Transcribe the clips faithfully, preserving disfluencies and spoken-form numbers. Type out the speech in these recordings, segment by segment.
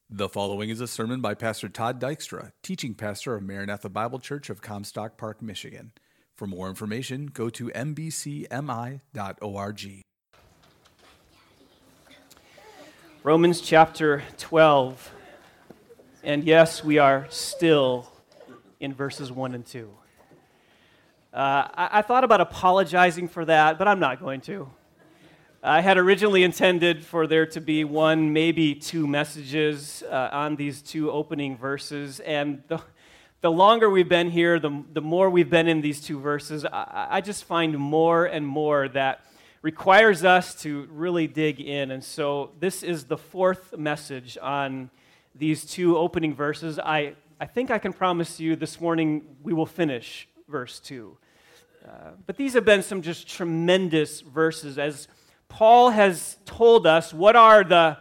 The following is a sermon by Pastor Todd Dykstra, teaching pastor of Maranatha Bible Church of Comstock Park, Michigan. For more information, go to m b c m i dot org. Romans chapter twelve. And yes, we are still in verses one and two. Uh, I, I thought about apologizing for that, but I'm not going to. I had originally intended for there to be one, maybe two messages uh, on these two opening verses, and the, the longer we've been here, the, the more we've been in these two verses, I, I just find more and more that requires us to really dig in, and so this is the fourth message on these two opening verses. I, I think I can promise you this morning we will finish verse two. Uh, but these have been some just tremendous verses as Paul has told us what are the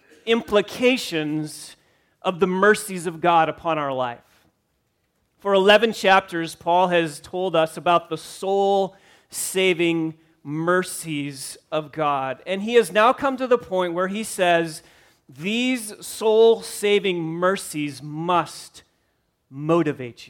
implications of the mercies of God upon our life. For eleven chapters, Paul has told us about the soul-saving mercies of God. And he has now come to the point where he says, these soul-saving mercies must motivate you.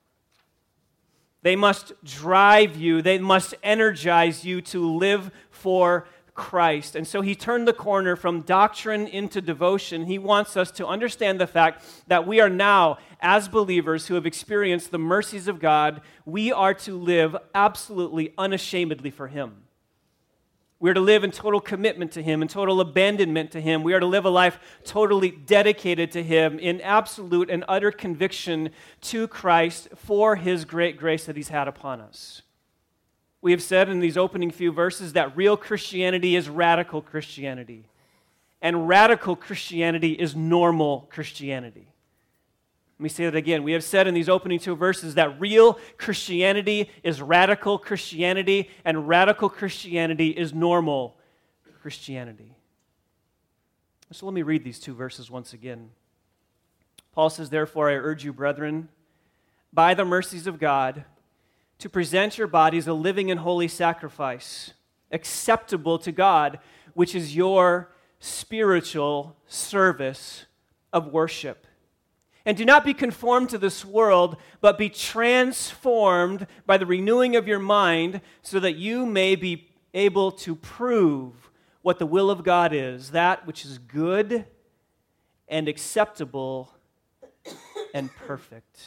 They must drive you. They must energize you to live for Christ. And so he turned the corner from doctrine into devotion. He wants us to understand the fact that we are now, as believers who have experienced the mercies of God, we are to live absolutely unashamedly for Him. We are to live in total commitment to Him, in total abandonment to Him. We are to live a life totally dedicated to Him, in absolute and utter conviction to Christ for His great grace that He's had upon us. We have said in these opening few verses that real Christianity is radical Christianity, and radical Christianity is normal Christianity. Let me say that again. We have said in these opening two verses that real Christianity is radical Christianity, and radical Christianity is normal Christianity. So let me read these two verses once again. Paul says, "Therefore I urge you, brethren, by the mercies of God, to present your bodies a living and holy sacrifice, acceptable to God, which is your spiritual service of worship. And do not be conformed to this world, but be transformed by the renewing of your mind, so that you may be able to prove what the will of God is, that which is good and acceptable and perfect."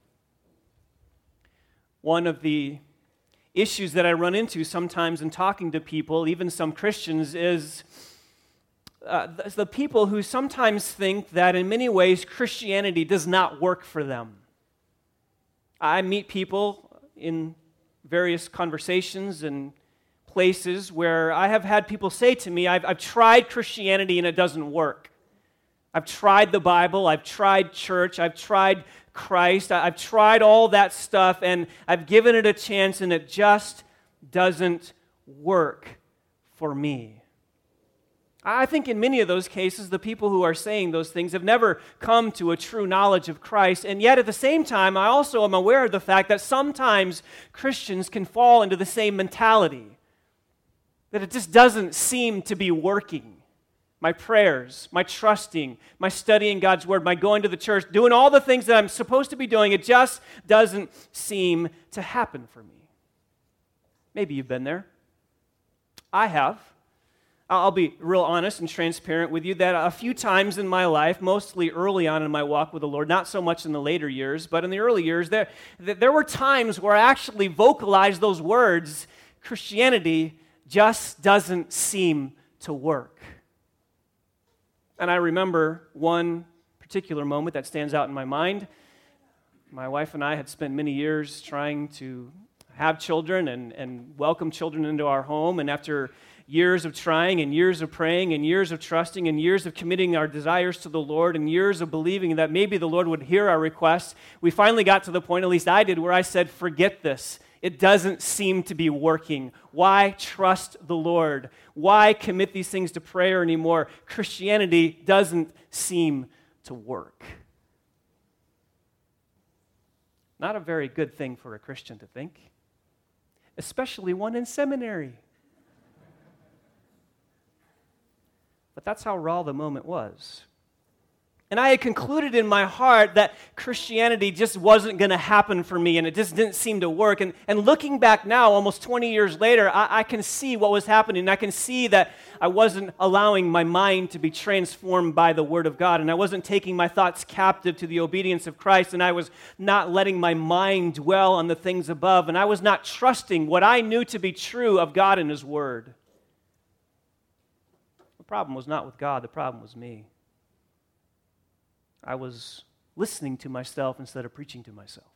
One of the issues that I run into sometimes in talking to people, even some Christians, is uh, the, the people who sometimes think that in many ways Christianity does not work for them. I meet people in various conversations and places where I have had people say to me, I've, I've tried Christianity and it doesn't work. I've tried the Bible, I've tried church, I've tried Christ, I've tried all that stuff, and I've given it a chance, and it just doesn't work for me. I think in many of those cases, the people who are saying those things have never come to a true knowledge of Christ, and yet at the same time, I also am aware of the fact that sometimes Christians can fall into the same mentality, that it just doesn't seem to be working. My prayers, my trusting, my studying God's Word, my going to the church, doing all the things that I'm supposed to be doing, it just doesn't seem to happen for me. Maybe you've been there. I have. I'll be real honest and transparent with you that a few times in my life, mostly early on in my walk with the Lord, not so much in the later years, but in the early years, there, there were times where I actually vocalized those words, Christianity just doesn't seem to work. And I remember one particular moment that stands out in my mind. My wife and I had spent many years trying to have children and, and welcome children into our home. And after years of trying and years of praying and years of trusting and years of committing our desires to the Lord and years of believing that maybe the Lord would hear our requests, we finally got to the point, at least I did, where I said, forget this. It doesn't seem to be working. Why trust the Lord? Why commit these things to prayer anymore? Christianity doesn't seem to work. Not a very good thing for a Christian to think, especially one in seminary. But that's how raw the moment was. And I had concluded in my heart that Christianity just wasn't going to happen for me, and it just didn't seem to work. And, and looking back now, almost twenty years later, I, I can see what was happening. I can see that I wasn't allowing my mind to be transformed by the Word of God, and I wasn't taking my thoughts captive to the obedience of Christ, and I was not letting my mind dwell on the things above, and I was not trusting what I knew to be true of God and His Word. The problem was not with God, the problem was me. I was listening to myself instead of preaching to myself.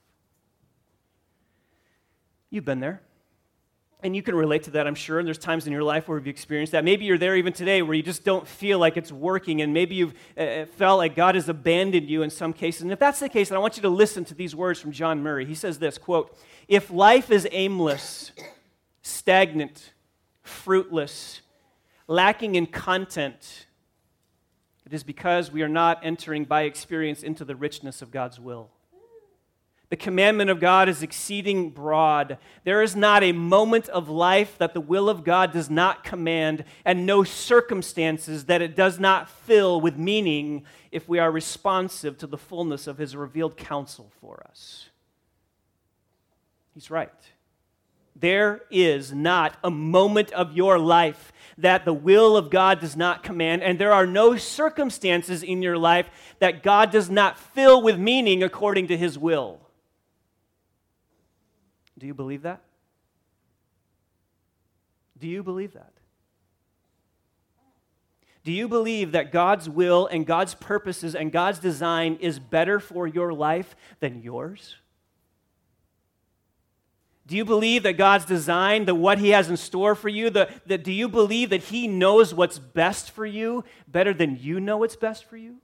You've been there. And you can relate to that, I'm sure. And there's times in your life where you've experienced that. Maybe you're there even today where you just don't feel like it's working. And maybe you've uh, felt like God has abandoned you in some cases. And if that's the case, then I want you to listen to these words from John Murray. He says this, quote, "If life is aimless, stagnant, fruitless, lacking in content, it is because we are not entering by experience into the richness of God's will. The commandment of God is exceeding broad. There is not a moment of life that the will of God does not command, and no circumstances that it does not fill with meaning if we are responsive to the fullness of His revealed counsel for us." He's right. There is not a moment of your life that the will of God does not command, and there are no circumstances in your life that God does not fill with meaning according to His will. Do you believe that? Do you believe that? Do you believe that God's will and God's purposes and God's design is better for your life than yours? Do you believe that God's design, that what He has in store for you, that, that do you believe that He knows what's best for you better than you know what's best for you?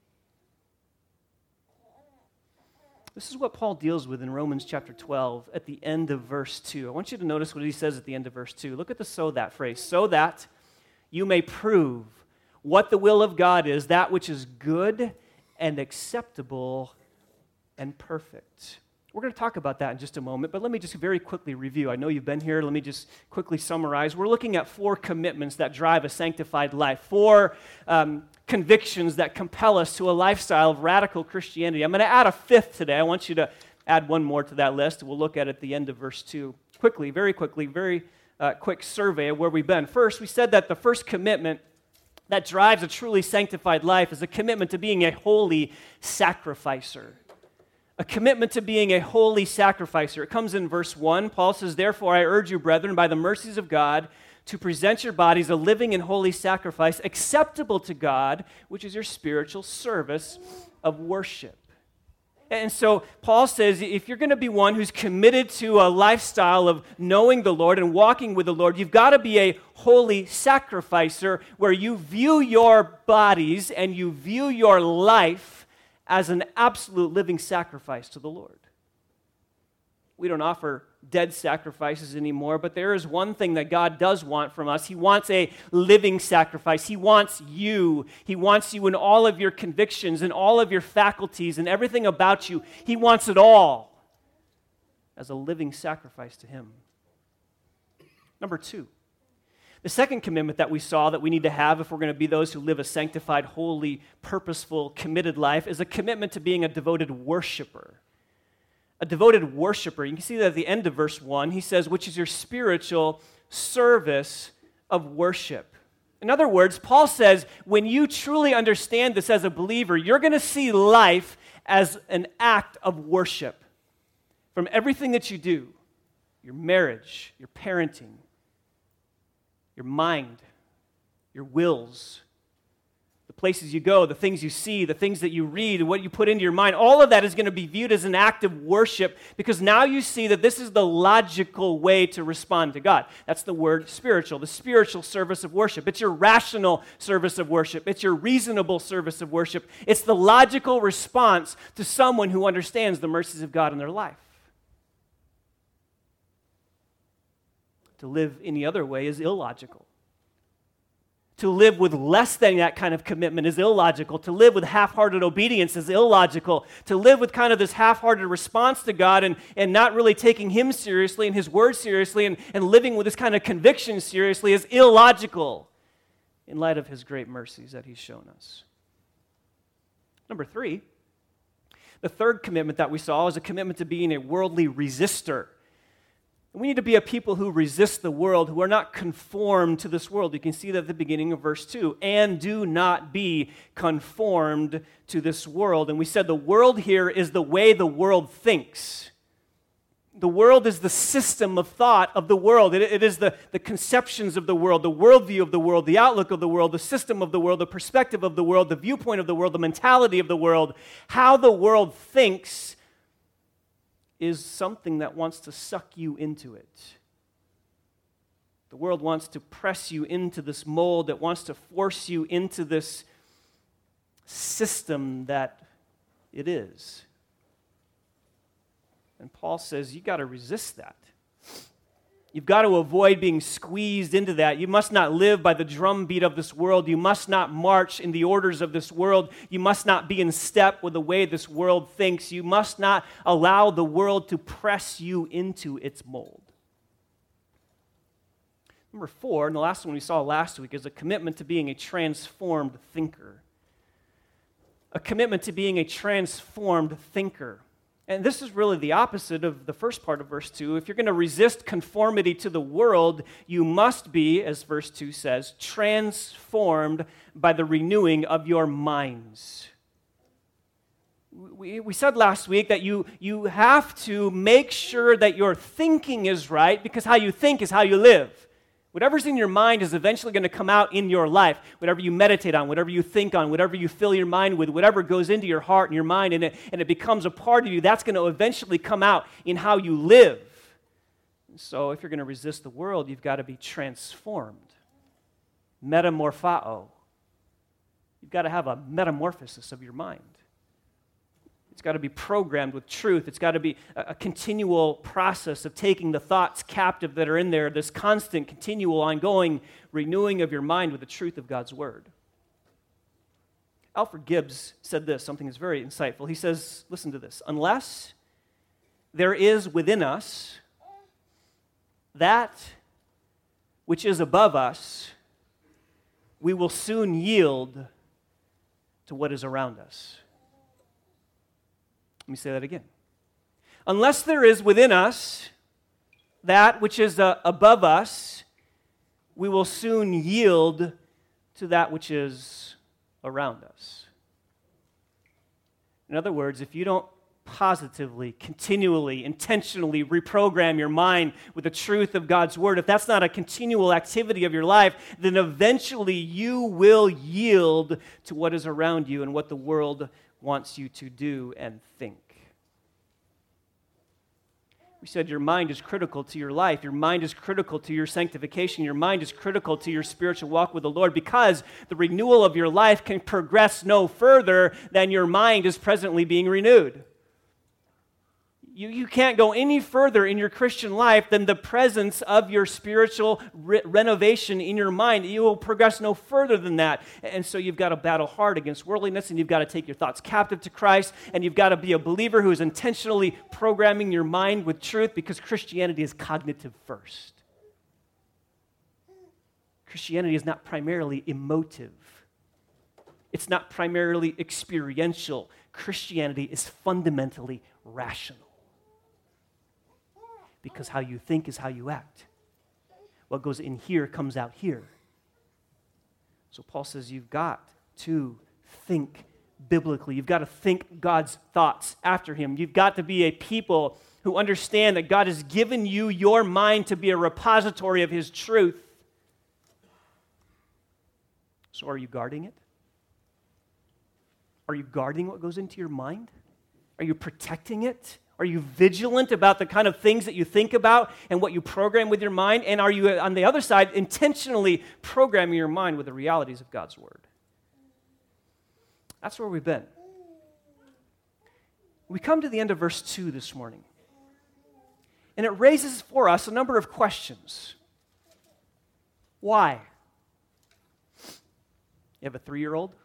This is what Paul deals with in Romans chapter twelve at the end of verse two. I want you to notice what he says at the end of verse two. Look at the "so that" phrase. "So that you may prove what the will of God is, that which is good and acceptable and perfect." We're going to talk about that in just a moment, but let me just very quickly review. I know you've been here. Let me just quickly summarize. We're looking at four commitments that drive a sanctified life, four um, convictions that compel us to a lifestyle of radical Christianity. I'm going to add a fifth today. I want you to add one more to that list. We'll look at it at the end of verse two. Quickly, very quickly, very uh, quick survey of where we've been. First, we said that the first commitment that drives a truly sanctified life is a commitment to being a holy sacrificer. A commitment to being a holy sacrificer. It comes in verse one. Paul says, "Therefore I urge you, brethren, by the mercies of God, to present your bodies a living and holy sacrifice, acceptable to God, which is your spiritual service of worship." And so Paul says, if you're going to be one who's committed to a lifestyle of knowing the Lord and walking with the Lord, you've got to be a holy sacrificer where you view your bodies and you view your life as an absolute living sacrifice to the Lord. We don't offer dead sacrifices anymore, but there is one thing that God does want from us. He wants a living sacrifice. He wants you. He wants you in all of your convictions and all of your faculties and everything about you. He wants it all as a living sacrifice to Him. Number two. The second commitment that we saw that we need to have if we're going to be those who live a sanctified, holy, purposeful, committed life is a commitment to being a devoted worshiper. A devoted worshiper. You can see that at the end of verse one. He says, which is your spiritual service of worship. In other words, Paul says, when you truly understand this as a believer, you're going to see life as an act of worship. From everything that you do, your marriage, your parenting, your mind, your wills, the places you go, the things you see, the things that you read, what you put into your mind, all of that is going to be viewed as an act of worship because now you see that this is the logical way to respond to God. That's the word spiritual, the spiritual service of worship. It's your rational service of worship. It's your reasonable service of worship. It's the logical response to someone who understands the mercies of God in their life. To live any other way is illogical. To live with less than that kind of commitment is illogical. To live with half-hearted obedience is illogical. To live with kind of this half-hearted response to God and, and not really taking Him seriously and His Word seriously and, and living with this kind of conviction seriously is illogical in light of His great mercies that He's shown us. Number three, the third commitment that we saw is a commitment to being a worldly resistor. We need to be a people who resist the world, who are not conformed to this world. You can see that at the beginning of verse two. And do not be conformed to this world. And we said the world here is the way the world thinks. The world is the system of thought of the world. It, it is the, the conceptions of the world, the worldview of the world, the outlook of the world, the system of the world, the perspective of the world, the viewpoint of the world, the mentality of the world. How the world thinks is something that wants to suck you into it. The world wants to press you into this mold. It wants to force you into this system that it is. And Paul says, you've got to resist that. You've got to avoid being squeezed into that. You must not live by the drumbeat of this world. You must not march in the orders of this world. You must not be in step with the way this world thinks. You must not allow the world to press you into its mold. Number four, and the last one we saw last week, is a commitment to being a transformed thinker. A commitment to being a transformed thinker. And this is really the opposite of the first part of verse two. If you're going to resist conformity to the world, you must be, as verse two says, transformed by the renewing of your minds. We, we said last week that you, you have to make sure that your thinking is right, because how you think is how you live. Whatever's in your mind is eventually going to come out in your life. Whatever you meditate on, whatever you think on, whatever you fill your mind with, whatever goes into your heart and your mind and it, and it becomes a part of you, that's going to eventually come out in how you live. So if you're going to resist the world, you've got to be transformed. Metamorphao. You've got to have a metamorphosis of your mind. It's got to be programmed with truth. It's got to be a, a continual process of taking the thoughts captive that are in there, this constant, continual, ongoing renewing of your mind with the truth of God's Word. Alfred Gibbs said this, something that's very insightful. He says, listen to this, unless there is within us that which is above us, we will soon yield to what is around us. Let me say that again. Unless there is within us that which is uh, above us, we will soon yield to that which is around us. In other words, if you don't positively, continually, intentionally reprogram your mind with the truth of God's Word, if that's not a continual activity of your life, then eventually you will yield to what is around you and what the world wants you to do and think. We said your mind is critical to your life. Your mind is critical to your sanctification. Your mind is critical to your spiritual walk with the Lord, because the renewal of your life can progress no further than your mind is presently being renewed. You, you can't go any further in your Christian life than the presence of your spiritual re- renovation in your mind. You will progress no further than that. And so you've got to battle hard against worldliness, and you've got to take your thoughts captive to Christ, and you've got to be a believer who is intentionally programming your mind with truth, because Christianity is cognitive first. Christianity is not primarily emotive. It's not primarily experiential. Christianity is fundamentally rational. Because how you think is how you act. What goes in here comes out here. So Paul says you've got to think biblically. You've got to think God's thoughts after Him. You've got to be a people who understand that God has given you your mind to be a repository of His truth. So are you guarding it? Are you guarding what goes into your mind? Are you protecting it? Are you vigilant about the kind of things that you think about and what you program with your mind? And are you, on the other side, intentionally programming your mind with the realities of God's Word? That's where we've been. We come to the end of verse two this morning. And it raises for us a number of questions. Why? You have a three-year-old?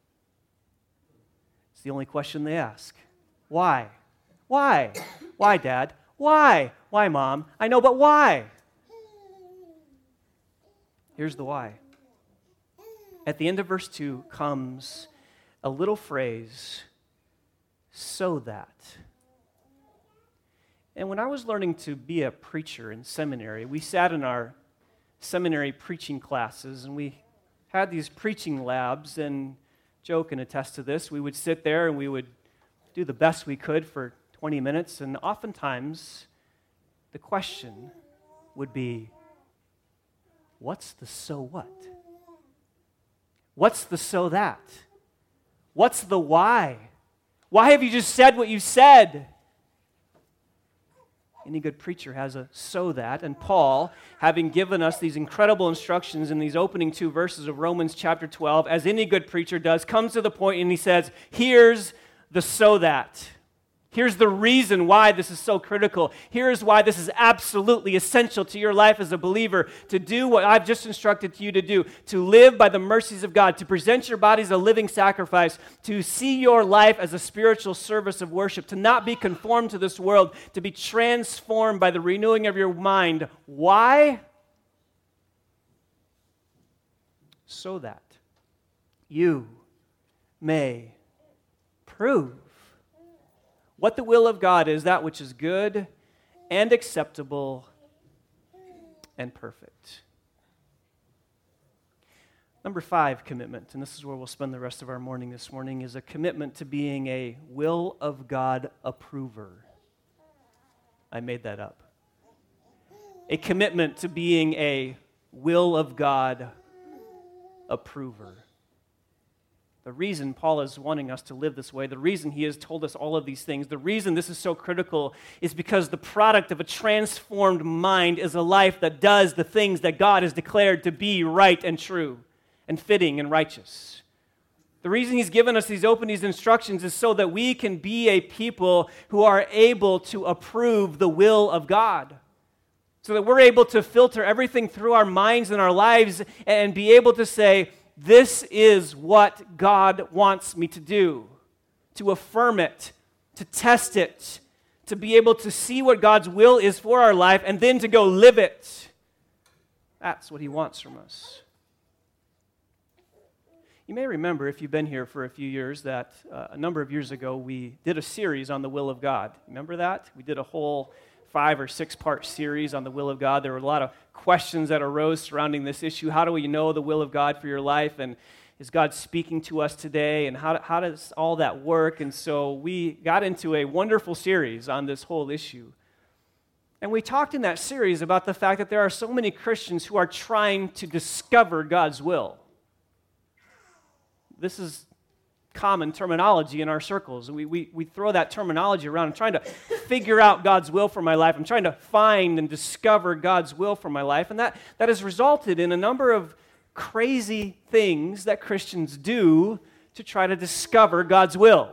It's the only question they ask. Why? Why? Why, Dad? Why? Why, Mom? I know, but why? Here's the why. At the end of verse two comes a little phrase, so that. And when I was learning to be a preacher in seminary, we sat in our seminary preaching classes, and we had these preaching labs, and Joe can attest to this. We would sit there and we would do the best we could for twenty minutes, and oftentimes the question would be, what's the so what? What's the so that? What's the why? Why have you just said what you said? Any good preacher has a so that, and Paul, having given us these incredible instructions in these opening two verses of Romans chapter twelve, as any good preacher does, comes to the point and he says, here's the so that. Here's the reason why this is so critical. Here's why this is absolutely essential to your life as a believer, to do what I've just instructed you to do, to live by the mercies of God, to present your bodies a living sacrifice, to see your life as a spiritual service of worship, to not be conformed to this world, to be transformed by the renewing of your mind. Why? So that you may prove what the will of God is, that which is good and acceptable and perfect. Number five, commitment, and this is where we'll spend the rest of our morning this morning, is a commitment to being a will of God approver. I made that up. A commitment to being a will of God approver. The reason Paul is wanting us to live this way, the reason he has told us all of these things, the reason this is so critical is because the product of a transformed mind is a life that does the things that God has declared to be right and true and fitting and righteous. The reason he's given us these open these instructions is so that we can be a people who are able to approve the will of God. So that we're able to filter everything through our minds and our lives and be able to say, this is what God wants me to do, to affirm it, to test it, to be able to see what God's will is for our life, and then to go live it. That's what he wants from us. You may remember, if you've been here for a few years, that uh, a number of years ago we did a series on the will of God. Remember that? We did a whole five or six part series on the will of God. There were a lot of questions that arose surrounding this issue. How do we know the will of God for your life? And is God speaking to us today? And how, how does all that work? And so we got into a wonderful series on this whole issue. And we talked in that series about the fact that there are so many Christians who are trying to discover God's will. This is common terminology in our circles. We, we, we throw that terminology around. I'm trying to figure out God's will for my life. I'm trying to find and discover God's will for my life. And that, that has resulted in a number of crazy things that Christians do to try to discover God's will.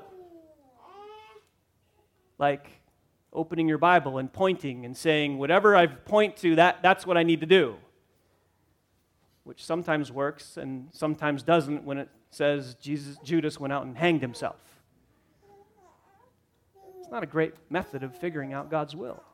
Like opening your Bible and pointing and saying, whatever I point to, that, that's what I need to do. Which sometimes works and sometimes doesn't when it says Jesus, Judas went out and hanged himself. It's not a great method of figuring out God's will.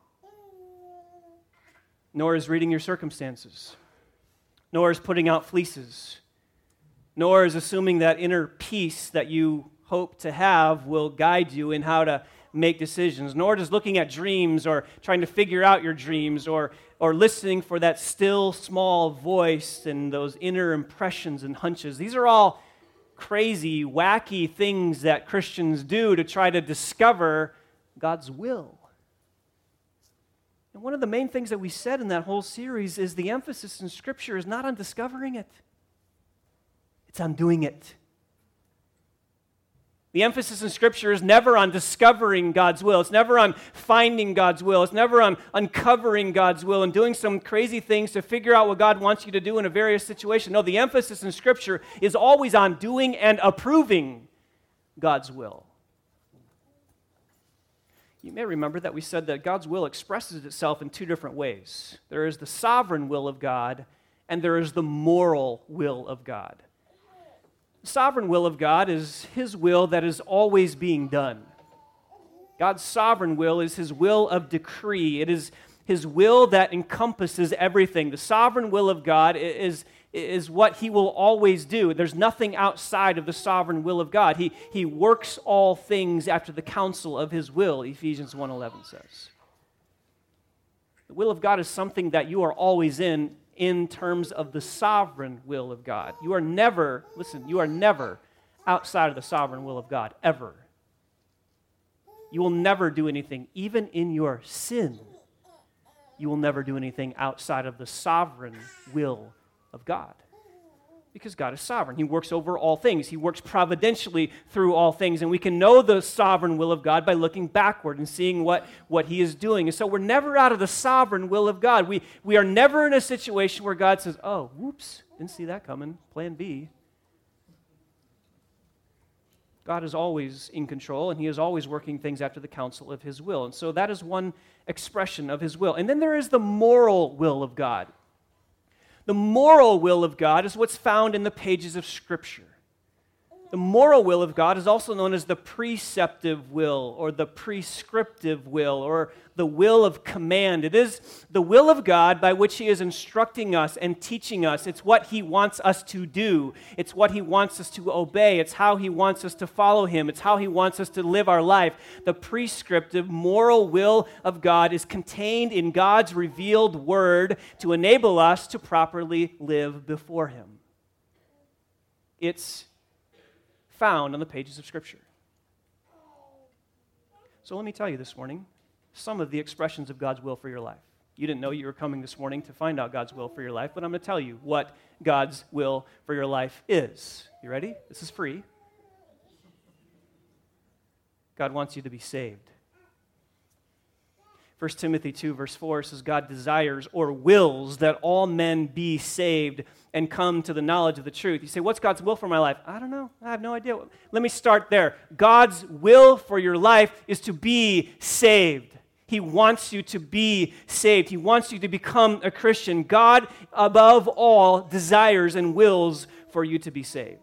Nor is reading your circumstances. Nor is putting out fleeces. Nor is assuming that inner peace that you hope to have will guide you in how to make decisions. Nor does looking at dreams or trying to figure out your dreams or, or listening for that still small voice and those inner impressions and hunches. These are all crazy, wacky things that Christians do to try to discover God's will. And one of the main things that we said in that whole series is the emphasis in Scripture is not on discovering it. It's on doing it. The emphasis in Scripture is never on discovering God's will. It's never on finding God's will. It's never on uncovering God's will and doing some crazy things to figure out what God wants you to do in a various situation. No, the emphasis in Scripture is always on doing and approving God's will. You may remember that we said that God's will expresses itself in two different ways. There is the sovereign will of God, and there is the moral will of God. The sovereign will of God is His will that is always being done. God's sovereign will is His will of decree. It is His will that encompasses everything. The sovereign will of God is is what he will always do. There's nothing outside of the sovereign will of God. He, he works all things after the counsel of his will, Ephesians one eleven says. The will of God is something that you are always in, in terms of the sovereign will of God. You are never, listen, you are never outside of the sovereign will of God, ever. You will never do anything, even in your sin, you will never do anything outside of the sovereign will of God. Because God is sovereign. He works over all things. He works providentially through all things. And we can know the sovereign will of God by looking backward and seeing what, what he is doing. And so we're never out of the sovereign will of God. We, we are never in a situation where God says, oh, whoops, didn't see that coming, plan B. God is always in control, and he is always working things after the counsel of his will. And so that is one expression of his will. And then there is the moral will of God. The moral will of God is what's found in the pages of Scripture. The moral will of God is also known as the preceptive will or the prescriptive will or the will of command. It is the will of God by which he is instructing us and teaching us. It's what he wants us to do. It's what he wants us to obey. It's how he wants us to follow him. It's how he wants us to live our life. The prescriptive moral will of God is contained in God's revealed word to enable us to properly live before him. It's found on the pages of Scripture. So let me tell you this morning some of the expressions of God's will for your life. You didn't know you were coming this morning to find out God's will for your life, but I'm going to tell you what God's will for your life is. You ready? This is free. God wants you to be saved. First Timothy two, verse four says, God desires or wills that all men be saved and come to the knowledge of the truth. You say, what's God's will for my life? I don't know. I have no idea. Let me start there. God's will for your life is to be saved. He wants you to be saved. He wants you to become a Christian. God, above all, desires and wills for you to be saved.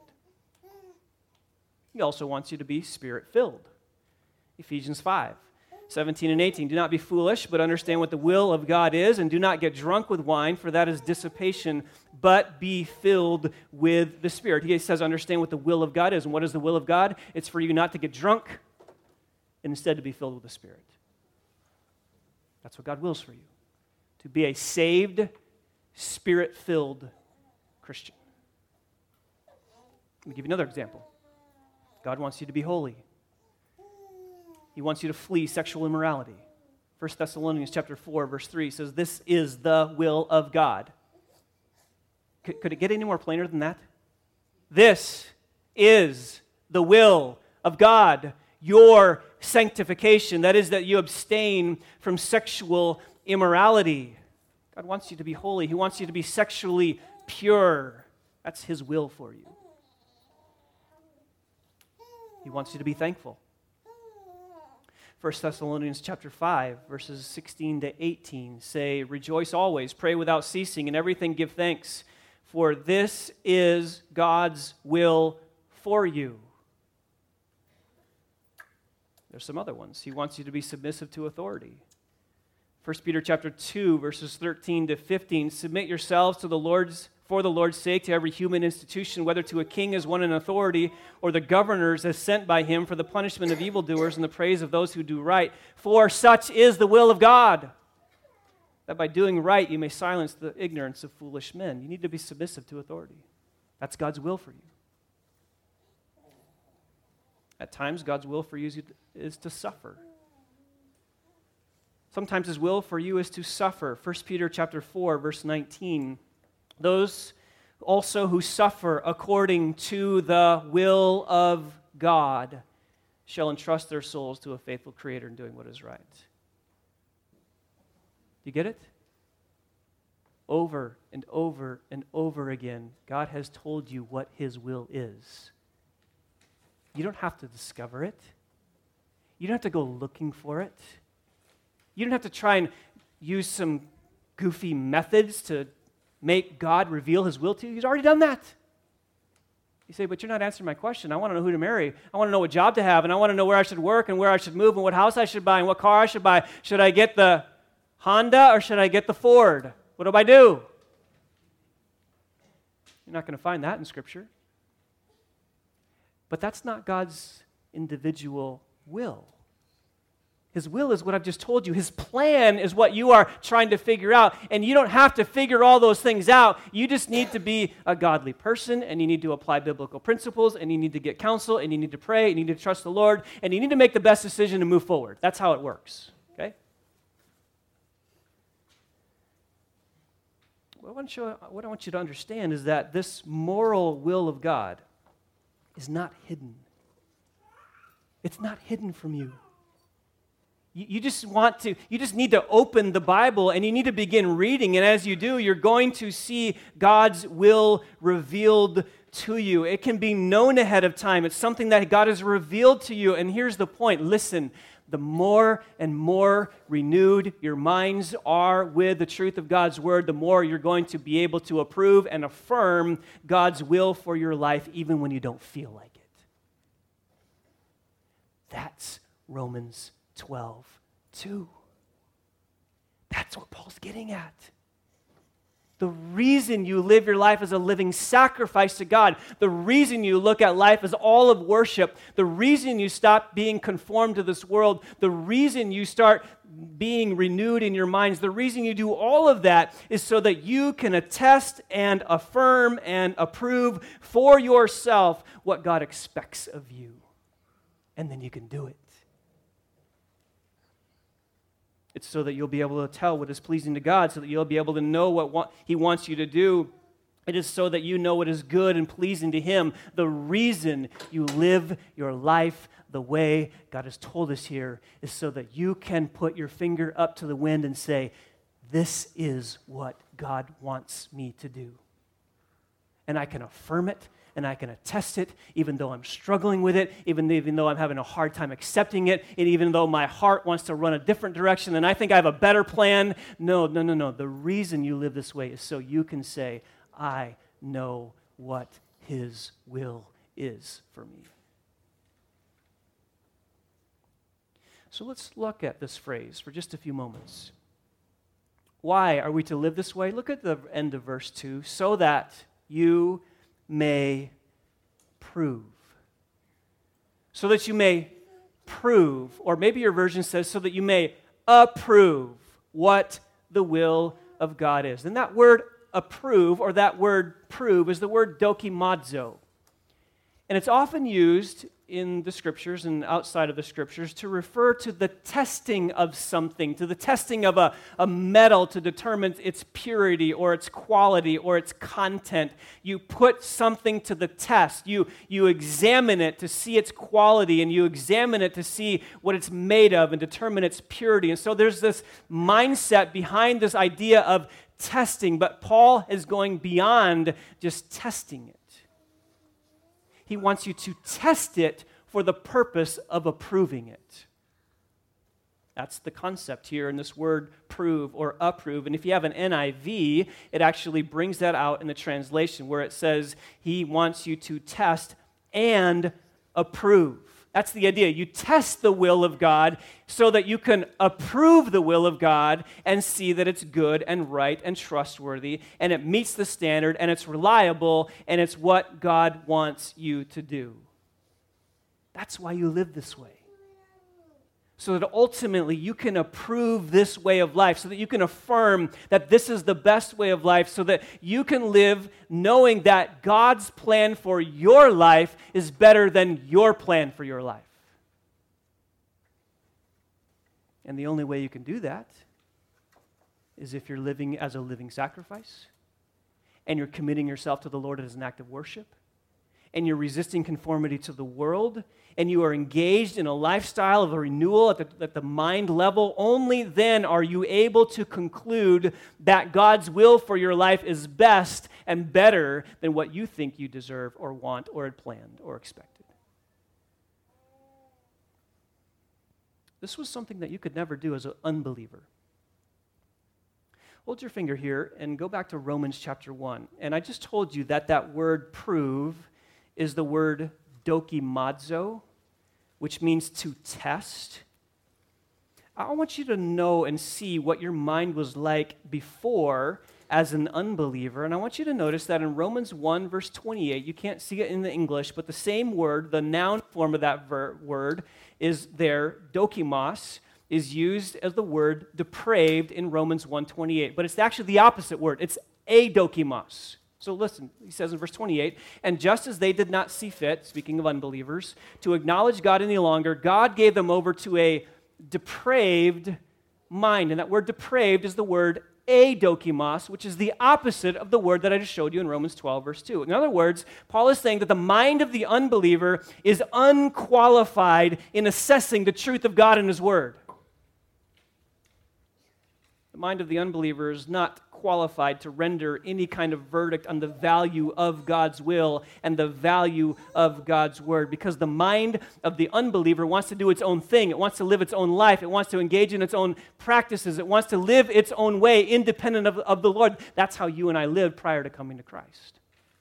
He also wants you to be Spirit-filled. Ephesians five. seventeen and eighteen, do not be foolish, but understand what the will of God is, and do not get drunk with wine, for that is dissipation, but be filled with the Spirit. He says, understand what the will of God is. And what is the will of God? It's for you not to get drunk, and instead to be filled with the Spirit. That's what God wills for you, to be a saved, Spirit-filled Christian. Let me give you another example. God wants you to be holy. He wants you to flee sexual immorality. First Thessalonians chapter four, verse three says, this is the will of God. Could, could it get any more plainer than that? This is the will of God, your sanctification. That is, that you abstain from sexual immorality. God wants you to be holy. He wants you to be sexually pure. That's his will for you. He wants you to be thankful. First Thessalonians chapter five, verses sixteen to eighteen say, rejoice always, pray without ceasing, in everything give thanks, for this is God's will for you. There's some other ones. He wants you to be submissive to authority. First Peter chapter two, verses thirteen to fifteen, submit yourselves to the Lord's for the Lord's sake, to every human institution, whether to a king as one in authority, or the governors as sent by him for the punishment of evildoers and the praise of those who do right. For such is the will of God, that by doing right you may silence the ignorance of foolish men. You need to be submissive to authority. That's God's will for you. At times, God's will for you is to suffer. Sometimes his will for you is to suffer. First Peter chapter four, verse nineteen, those also who suffer according to the will of God shall entrust their souls to a faithful Creator in doing what is right. You get it? Over and over and over again, God has told you what his will is. You don't have to discover it. You don't have to go looking for it. You don't have to try and use some goofy methods to make God reveal his will to you. He's already done that. You say, but you're not answering my question. I want to know who to marry. I want to know what job to have, and I want to know where I should work and where I should move and what house I should buy and what car I should buy. Should I get the Honda or should I get the Ford? What do I do? You're not going to find that in Scripture. But that's not God's individual will. His will is what I've just told you. His plan is what you are trying to figure out. And you don't have to figure all those things out. You just need to be a godly person, and you need to apply biblical principles, and you need to get counsel, and you need to pray, and you need to trust the Lord, and you need to make the best decision to move forward. That's how it works, okay? What I want you, what I want you to understand is that this moral will of God is not hidden. It's not hidden from you. You just want to, you just need to open the Bible and you need to begin reading. And as you do, you're going to see God's will revealed to you. It can be known ahead of time. It's something that God has revealed to you. And here's the point. Listen, the more and more renewed your minds are with the truth of God's word, the more you're going to be able to approve and affirm God's will for your life, even when you don't feel like it. That's Romans twelve two. That's what Paul's getting at. The reason you live your life as a living sacrifice to God, the reason you look at life as all of worship, the reason you stop being conformed to this world, the reason you start being renewed in your minds, the reason you do all of that is so that you can attest and affirm and approve for yourself what God expects of you. And then you can do it. It's so that you'll be able to tell what is pleasing to God, so that you'll be able to know what wa- He wants you to do. It is so that you know what is good and pleasing to Him. The reason you live your life the way God has told us here is so that you can put your finger up to the wind and say, this is what God wants me to do. And I can affirm it, and I can attest it, even though I'm struggling with it, even, even though I'm having a hard time accepting it, and even though my heart wants to run a different direction and I think I have a better plan. No, no, no, no. The reason you live this way is so you can say, I know what His will is for me. So let's look at this phrase for just a few moments. Why are we to live this way? Look at the end of verse two. So that you may prove. So that you may prove, or maybe your version says, so that you may approve what the will of God is. And that word approve, or that word prove, is the word dokimazo. And it's often used in the Scriptures and outside of the Scriptures to refer to the testing of something, to the testing of a, a metal to determine its purity or its quality or its content. You put something to the test. You, you examine it to see its quality, and you examine it to see what it's made of and determine its purity. And so there's this mindset behind this idea of testing, but Paul is going beyond just testing it. He wants you to test it for the purpose of approving it. That's the concept here in this word prove or approve. And if you have an N I V, it actually brings that out in the translation where it says he wants you to test and approve. That's the idea. You test the will of God so that you can approve the will of God and see that it's good and right and trustworthy and it meets the standard and it's reliable and it's what God wants you to do. That's why you live this way. So that ultimately you can approve this way of life, so that you can affirm that this is the best way of life, so that you can live knowing that God's plan for your life is better than your plan for your life. And the only way you can do that is if you're living as a living sacrifice, and you're committing yourself to the Lord as an act of worship, and you're resisting conformity to the world, and you are engaged in a lifestyle of a renewal at the, at the mind level, only then are you able to conclude that God's will for your life is best and better than what you think you deserve or want or had planned or expected. This was something that you could never do as an unbeliever. Hold your finger here and go back to Romans chapter one. And I just told you that that word prove is the word dokimazo, which means to test. I want you to know and see what your mind was like before as an unbeliever. And I want you to notice that in Romans one, verse twenty-eight, you can't see it in the English, but the same word, the noun form of that ver- word is there, dokimos, is used as the word depraved in Romans one twenty-eight. But it's actually the opposite word. It's adokimos. So listen, he says in verse twenty-eight, and just as they did not see fit, speaking of unbelievers, to acknowledge God any longer, God gave them over to a depraved mind. And that word depraved is the word adokimos, which is the opposite of the word that I just showed you in Romans twelve, verse two. In other words, Paul is saying that the mind of the unbeliever is unqualified in assessing the truth of God and His Word. The mind of the unbeliever is not qualified to render any kind of verdict on the value of God's will and the value of God's Word, because the mind of the unbeliever wants to do its own thing. It wants to live its own life. It wants to engage in its own practices. It wants to live its own way, independent of, of the Lord. That's how you and I lived prior to coming to Christ.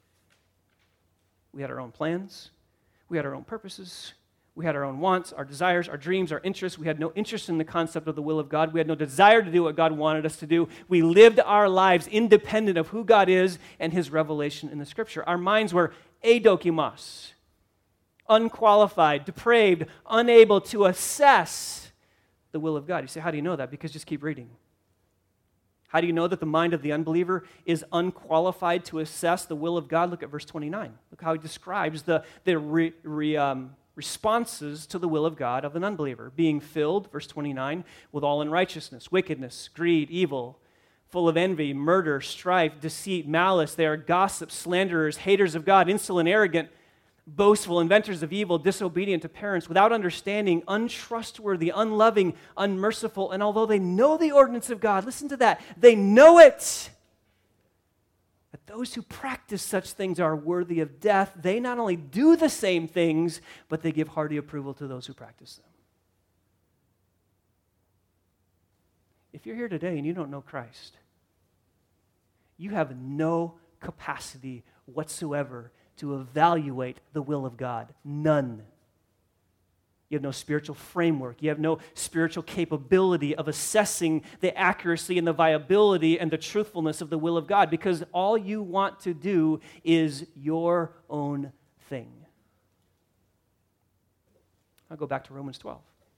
We had our own plans. We had our own purposes. We had our own wants, our desires, our dreams, our interests. We had no interest in the concept of the will of God. We had no desire to do what God wanted us to do. We lived our lives independent of who God is and His revelation in the Scripture. Our minds were adokimos, unqualified, depraved, unable to assess the will of God. You say, how do you know that? Because just keep reading. How do you know that the mind of the unbeliever is unqualified to assess the will of God? Look at verse twenty-nine. Look how he describes the, the re, re, um, responses to the will of God of an unbeliever. Being filled, verse twenty-nine, with all unrighteousness, wickedness, greed, evil, full of envy, murder, strife, deceit, malice. They are gossips, slanderers, haters of God, insolent, arrogant, boastful, inventors of evil, disobedient to parents, without understanding, untrustworthy, unloving, unmerciful. And although they know the ordinance of God, listen to that, they know it, that those who practice such things are worthy of death. They not only do the same things, but they give hearty approval to those who practice them. If you're here today and you don't know Christ, you have no capacity whatsoever to evaluate the will of God. None. You have no spiritual framework. You have no spiritual capability of assessing the accuracy and the viability and the truthfulness of the will of God, because all you want to do is your own thing. I'll go back to Romans twelve.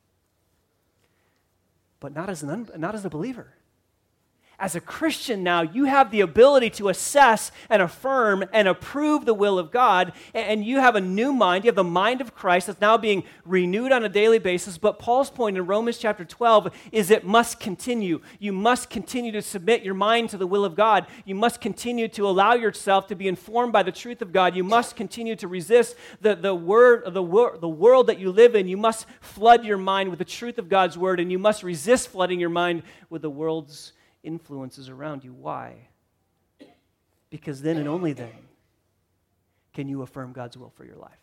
But not as an un- not as a believer. As a Christian now, you have the ability to assess and affirm and approve the will of God, and you have a new mind. You have the mind of Christ that's now being renewed on a daily basis. But Paul's point in Romans chapter twelve is it must continue. You must continue to submit your mind to the will of God. You must continue to allow yourself to be informed by the truth of God. You must continue to resist the, the, word, the, wor- the world that you live in. You must flood your mind with the truth of God's word, and you must resist flooding your mind with the world's influences around you. Why? Because then and only then can you affirm God's will for your life.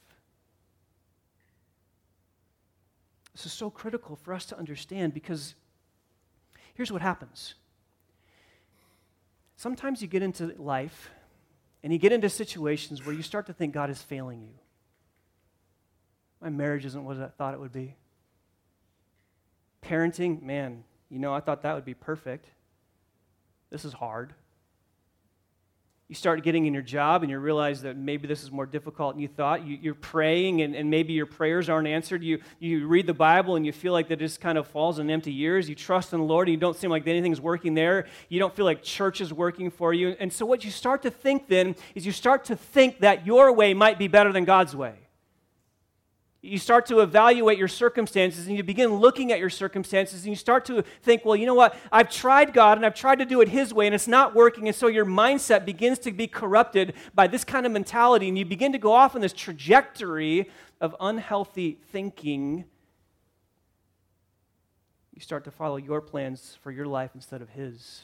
This is so critical for us to understand, because here's what happens. Sometimes you get into life and you get into situations where you start to think God is failing you. My marriage isn't what I thought it would be. Parenting, man, you know, I thought that would be perfect. This is hard. You start getting in your job and you realize that maybe this is more difficult than you thought. You, you're praying and, and maybe your prayers aren't answered. You, you read the Bible and you feel like that just kind of falls on empty ears. You trust in the Lord and you don't seem like anything's working there. You don't feel like church is working for you. And so what you start to think then is you start to think that your way might be better than God's way. You start to evaluate your circumstances and you begin looking at your circumstances and you start to think, well, you know what? I've tried God and I've tried to do it His way and it's not working. And so your mindset begins to be corrupted by this kind of mentality and you begin to go off on this trajectory of unhealthy thinking. You start to follow your plans for your life instead of His.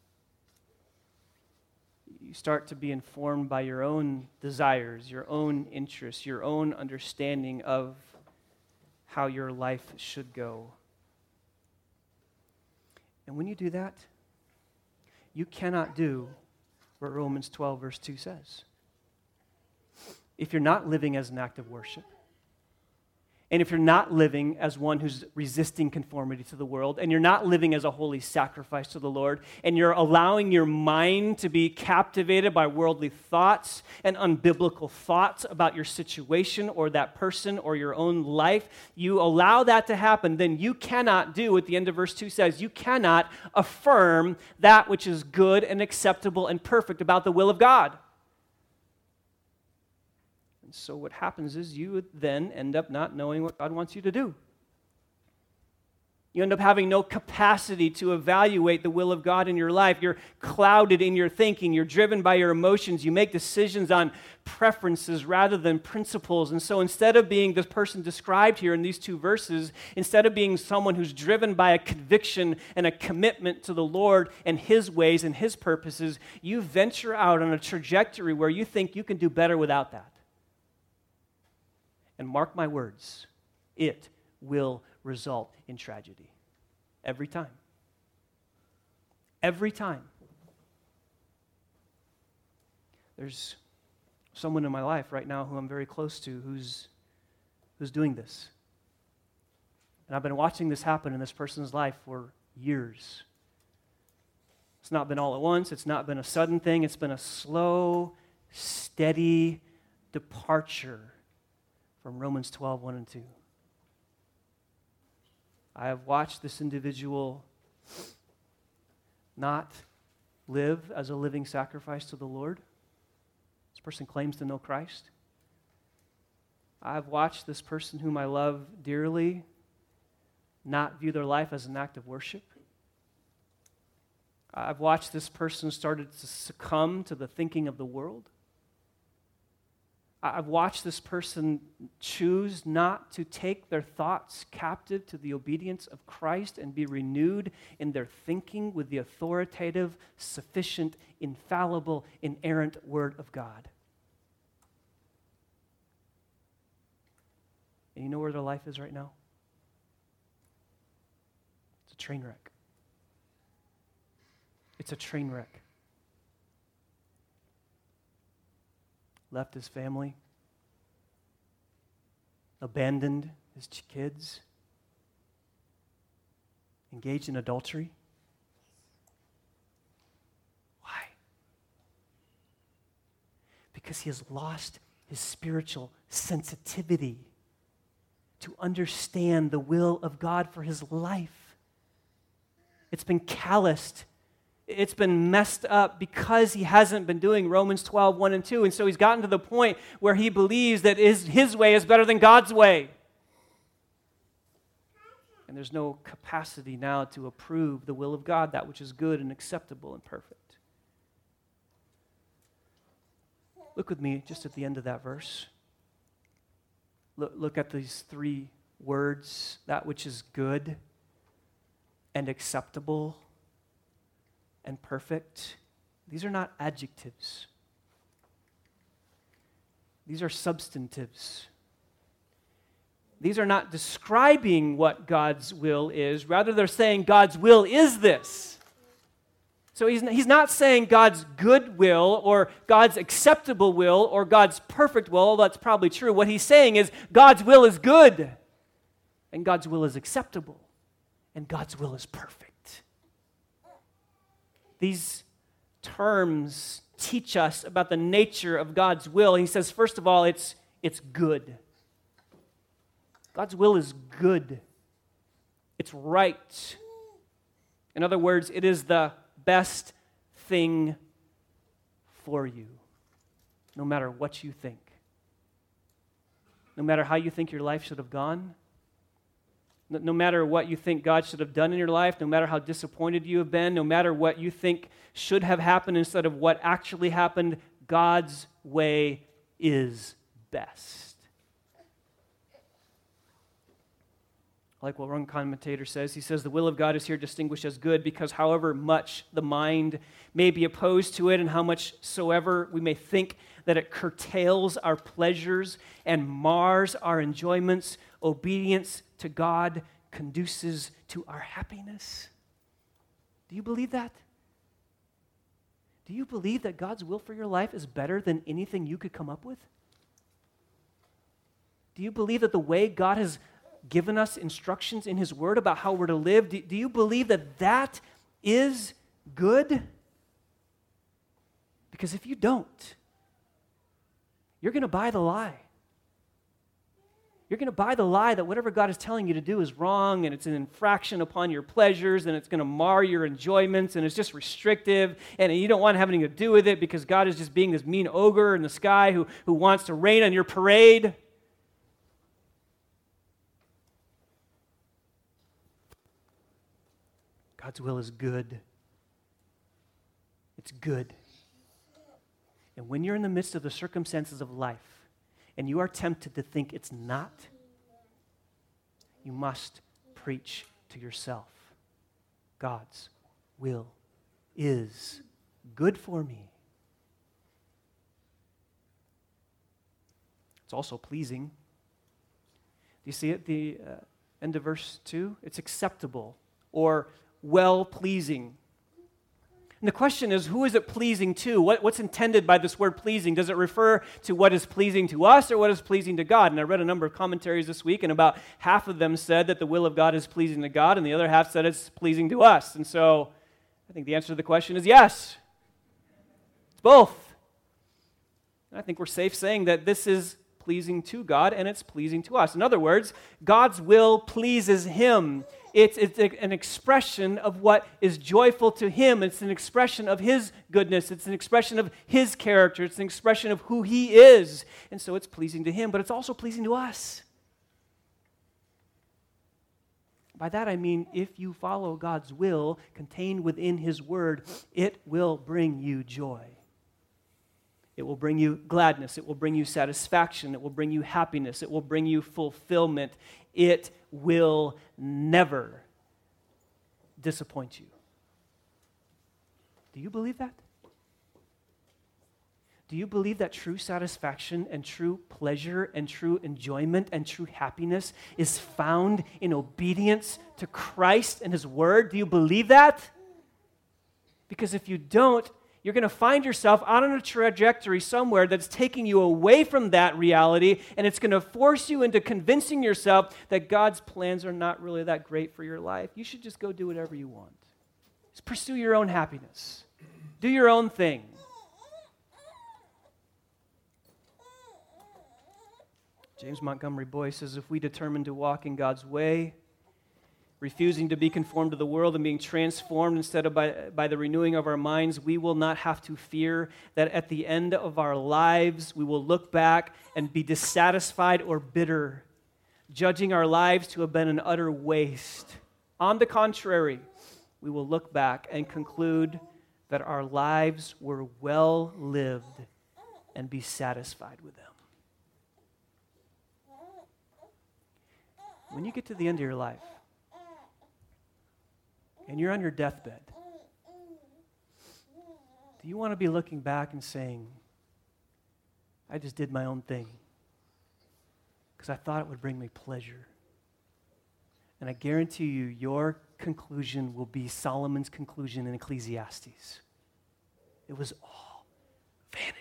You start to be informed by your own desires, your own interests, your own understanding of how your life should go. And when you do that, you cannot do what Romans twelve verse two says. If you're not living as an act of worship, And if you're not living as one who's resisting conformity to the world, and you're not living as a holy sacrifice to the Lord, and you're allowing your mind to be captivated by worldly thoughts and unbiblical thoughts about your situation or that person or your own life, you allow that to happen, then you cannot do what the end of verse two says. You cannot affirm that which is good and acceptable and perfect about the will of God. So what happens is you then end up not knowing what God wants you to do. You end up having no capacity to evaluate the will of God in your life. You're clouded in your thinking. You're driven by your emotions. You make decisions on preferences rather than principles. And so instead of being the person described here in these two verses, instead of being someone who's driven by a conviction and a commitment to the Lord and His ways and His purposes, you venture out on a trajectory where you think you can do better without that. And mark my words, it will result in tragedy. Every time. Every time. There's someone in my life right now who I'm very close to who's, who's doing this. And I've been watching this happen in this person's life for years. It's not been all at once. It's not been a sudden thing. It's been a slow, steady departure from Romans twelve, one and two. I have watched this individual not live as a living sacrifice to the Lord. This person claims to know Christ. I've watched this person whom I love dearly not view their life as an act of worship. I've watched this person started to succumb to the thinking of the world. I've watched this person choose not to take their thoughts captive to the obedience of Christ and be renewed in their thinking with the authoritative, sufficient, infallible, inerrant Word of God. And you know where their life is right now? It's a train wreck. It's a train wreck. Left his family, abandoned his kids, engaged in adultery. Why? Because he has lost his spiritual sensitivity to understand the will of God for his life. It's been calloused. It's been messed up because he hasn't been doing Romans twelve, one and two. And so he's gotten to the point where he believes that his, his way is better than God's way. And there's no capacity now to approve the will of God, that which is good and acceptable and perfect. Look with me just at the end of that verse. Look, look at these three words, that which is good and acceptable and perfect. These are not adjectives. These are substantives. These are not describing what God's will is. Rather, they're saying God's will is this. So he's, he's not saying God's good will or God's acceptable will or God's perfect will. Although that's probably true. What he's saying is God's will is good and God's will is acceptable and God's will is perfect. These terms teach us about the nature of God's will. He says, first of all, it's, it's good. God's will is good. It's right. In other words, it is the best thing for you, no matter what you think. No matter how you think your life should have gone, no matter what you think God should have done in your life, no matter how disappointed you have been, no matter what you think should have happened instead of what actually happened, God's way is best. Like what one commentator says, he says, the will of God is here distinguished as good because however much the mind may be opposed to it and how much soever we may think that it curtails our pleasures and mars our enjoyments, obedience to God conduces to our happiness. Do you believe that? Do you believe that God's will for your life is better than anything you could come up with? Do Do you believe that the way God has given us instructions in His Word about how we're to live, do, do you believe that that is good? Because if you don't, you're going to buy the lie. You're going to buy the lie that whatever God is telling you to do is wrong, and it's an infraction upon your pleasures, and it's going to mar your enjoyments, and it's just restrictive, and you don't want to have anything to do with it because God is just being this mean ogre in the sky who, who wants to rain on your parade. God's will is good. It's good. And when you're in the midst of the circumstances of life, and you are tempted to think it's not, you must preach to yourself. God's will is good for me. It's also pleasing. Do you see it, the uh, end of verse two? It's acceptable or well-pleasing. And the question is, who is it pleasing to? What, what's intended by this word pleasing? Does it refer to what is pleasing to us or what is pleasing to God? And I read a number of commentaries this week, and about half of them said that the will of God is pleasing to God, and the other half said it's pleasing to us. And so I think the answer to the question is yes. It's both. And I think we're safe saying that this is pleasing to God and it's pleasing to us. In other words, God's will pleases Him. It's, it's a, an expression of what is joyful to Him. It's an expression of His goodness. It's an expression of His character. It's an expression of who He is. And so it's pleasing to Him, but it's also pleasing to us. By that I mean, if you follow God's will contained within His Word, it will bring you joy. It will bring you gladness. It will bring you satisfaction. It will bring you happiness. It will bring you fulfillment. It will never disappoint you. Do you believe that? Do you believe that true satisfaction and true pleasure and true enjoyment and true happiness is found in obedience to Christ and His Word? Do you believe that? Because if you don't, you're going to find yourself on a trajectory somewhere that's taking you away from that reality, and it's going to force you into convincing yourself that God's plans are not really that great for your life. You should just go do whatever you want. Just pursue your own happiness. Do your own thing. James Montgomery Boyce says, if we determine to walk in God's way, refusing to be conformed to the world and being transformed instead of by, by the renewing of our minds, we will not have to fear that at the end of our lives, we will look back and be dissatisfied or bitter, judging our lives to have been an utter waste. On the contrary, we will look back and conclude that our lives were well lived and be satisfied with them. When you get to the end of your life, and you're on your deathbed, do you want to be looking back and saying, I just did my own thing because I thought it would bring me pleasure? And I guarantee you, your conclusion will be Solomon's conclusion in Ecclesiastes. It was all vanity.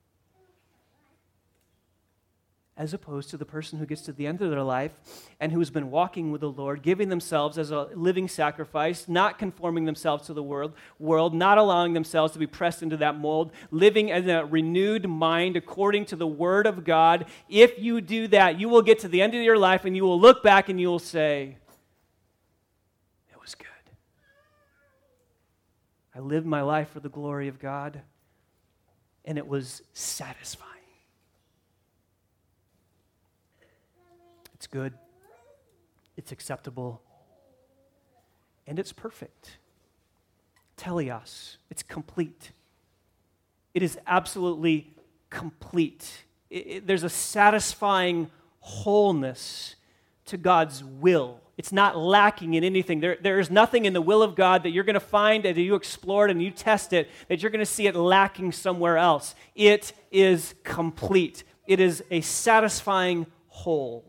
As opposed to the person who gets to the end of their life and who's been walking with the Lord, giving themselves as a living sacrifice, not conforming themselves to the world, world, not allowing themselves to be pressed into that mold, living in a renewed mind according to the Word of God. If you do that, you will get to the end of your life and you will look back and you will say, it was good. I lived my life for the glory of God, and it was satisfying. It's good, it's acceptable, and it's perfect. Teleos, it's complete. It is absolutely complete. It, it, there's a satisfying wholeness to God's will. It's not lacking in anything. There, there is nothing in the will of God that you're going to find as you explore it and you test it that you're going to see it lacking somewhere else. It is complete. It is a satisfying whole.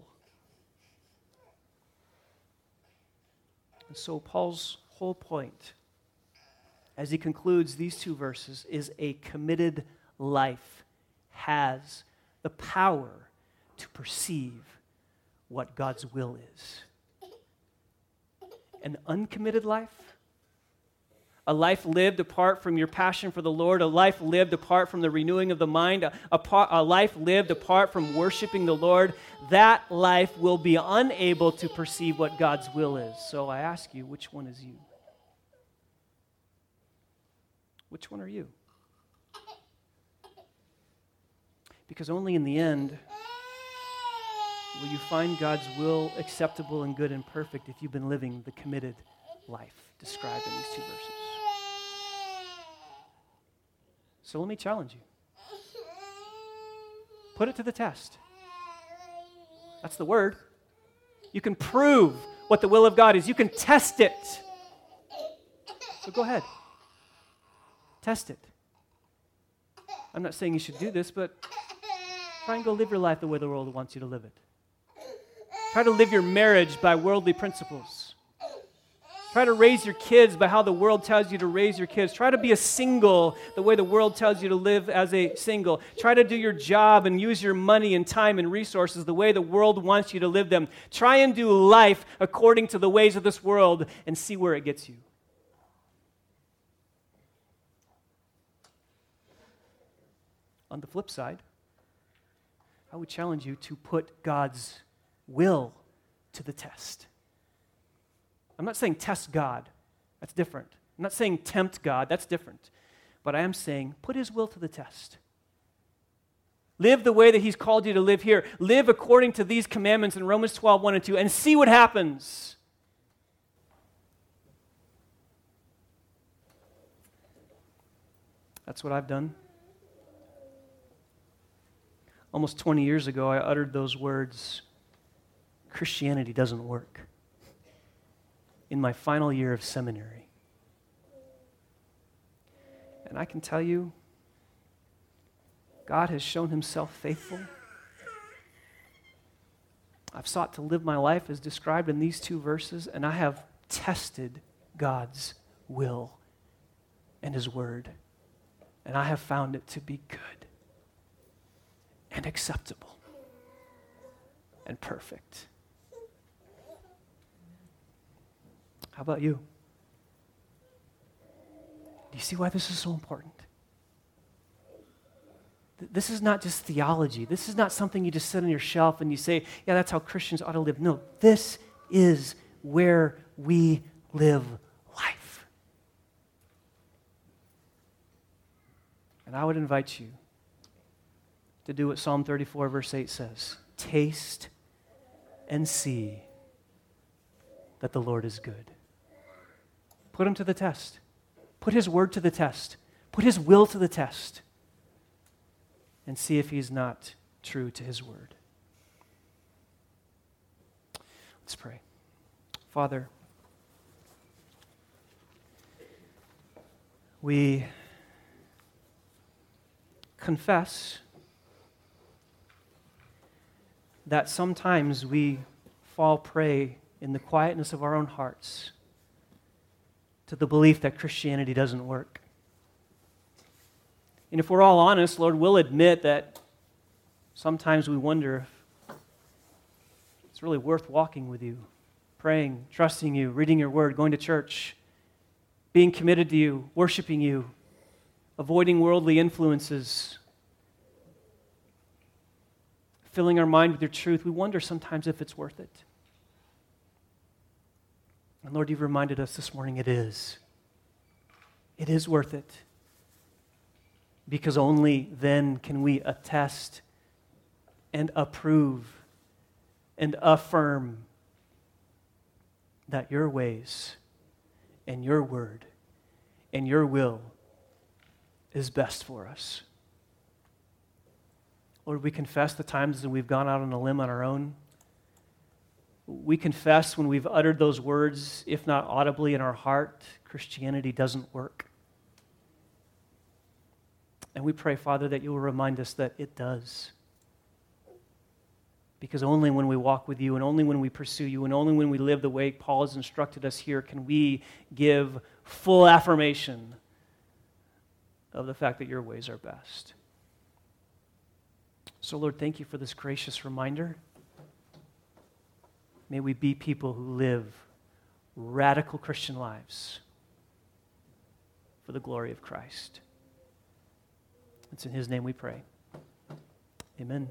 And so Paul's whole point, as he concludes these two verses, is a committed life has the power to perceive what God's will is. An uncommitted life, a life lived apart from your passion for the Lord, a life lived apart from the renewing of the mind, a, a, a life lived apart from worshiping the Lord, that life will be unable to perceive what God's will is. So I ask you, which one is you? Which one are you? Because only in the end will you find God's will acceptable and good and perfect if you've been living the committed life described in these two verses. So let me challenge you. Put it to the test. That's the word. You can prove what the will of God is. You can test it. So go ahead. Test it. I'm not saying you should do this, but try and go live your life the way the world wants you to live it. Try to live your marriage by worldly principles. Try to raise your kids by how the world tells you to raise your kids. Try to be a single the way the world tells you to live as a single. Try to do your job and use your money and time and resources the way the world wants you to live them. Try and do life according to the ways of this world and see where it gets you. On the flip side, I would challenge you to put God's will to the test. I'm not saying test God. That's different. I'm not saying tempt God. That's different. But I am saying put His will to the test. Live the way that He's called you to live here. Live according to these commandments in Romans twelve, one and two, and see what happens. That's what I've done. Almost twenty years ago, I uttered those words, Christianity doesn't work, in my final year of seminary. And I can tell you, God has shown Himself faithful. I've sought to live my life as described in these two verses, and I have tested God's will and His word, and I have found it to be good and acceptable and perfect. How about you? Do you see why this is so important? This is not just theology. This is not something you just sit on your shelf and you say, yeah, that's how Christians ought to live. No, this is where we live life. And I would invite you to do what Psalm thirty-four, verse eight says. Taste and see that the Lord is good. Put Him to the test. Put His word to the test. Put His will to the test. And see if He's not true to His word. Let's pray. Father, we confess that sometimes we fall prey in the quietness of our own hearts to the belief that Christianity doesn't work. And if we're all honest, Lord, we'll admit that sometimes we wonder if it's really worth walking with You, praying, trusting You, reading Your word, going to church, being committed to You, worshiping You, avoiding worldly influences, filling our mind with Your truth. We wonder sometimes if it's worth it. And Lord, You've reminded us this morning it is. It is worth it. Because only then can we attest and approve and affirm that Your ways and Your word and Your will is best for us. Lord, we confess the times that we've gone out on a limb on our own. We confess when we've uttered those words, if not audibly in our heart, Christianity doesn't work. And we pray, Father, that You will remind us that it does. Because only when we walk with You and only when we pursue You and only when we live the way Paul has instructed us here can we give full affirmation of the fact that Your ways are best. So, Lord, thank You for this gracious reminder. May we be people who live radical Christian lives for the glory of Christ. It's in his name we pray. Amen.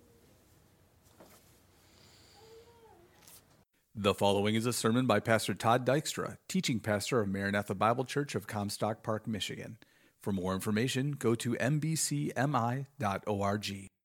The following is a sermon by Pastor Todd Dykstra, teaching pastor of Maranatha Bible Church of Comstock Park, Michigan. For more information, go to m b c m i dot org.